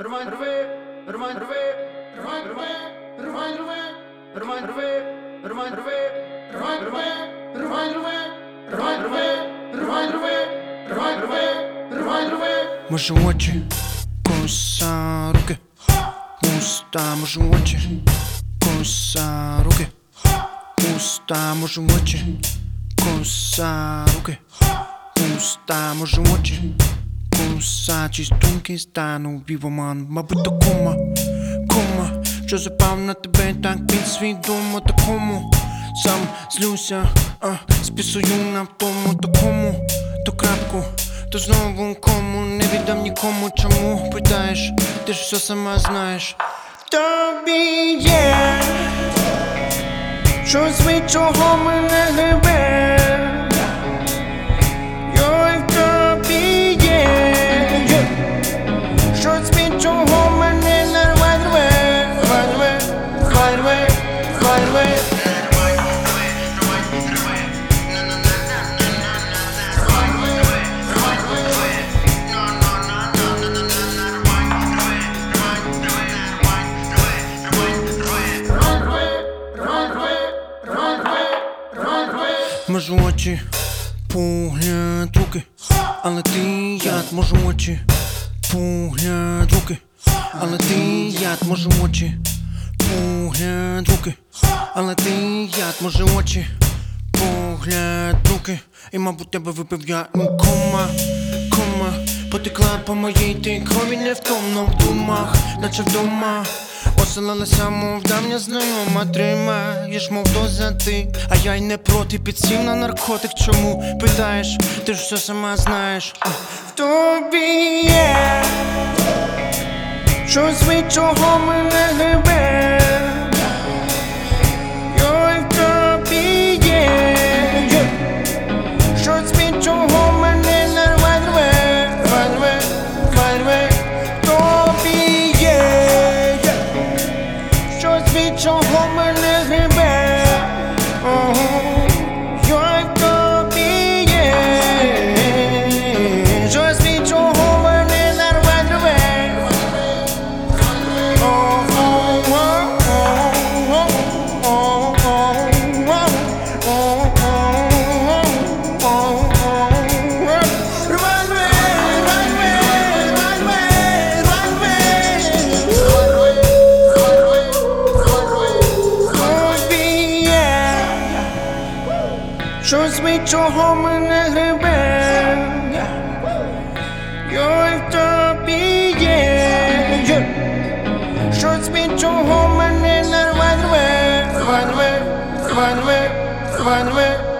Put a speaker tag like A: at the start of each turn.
A: Може очі, коса, руки, уста, може очі, коса, руки, уста, може очі, коса, руки, уста, може очі, коса, чисть думки стану вівоман, мабуть то кума, що запав на тебе так підсвідомо такому. Сам злюся, списую на тому такому, то крапку, то знову кому, не віддам нікому. Чому питаєш, ти ж все сама знаєш. Тобі є щось, від чого мене гребе. Йой, в тобі є щось, від чого мене рве. Можу очі, погляд, руки, але ти яд, можу очі, погляд, руки, але ти яд, можу очі, погляд, руки, але ти яд, може очі, погляд, руки, і мабуть тебе випив я. Кома, потекла по моїй ти крові невтомно в думах, наче вдома. Оселилася, мов давня знайома, тримаєш, мов доза ти, а я й не проти, підсів на наркотик. Чому питаєш, ти ж все сама знаєш. В тобі є щось, від чого мене гребе. Йой, в тобі є щось, від чого мене рве. Тобі є щось, від чого мене гребе. Йой, в тобі є щось, від чого мене рве. Щось, від чого мене гребе. Йой, в тобі є щось, від чого мене рве.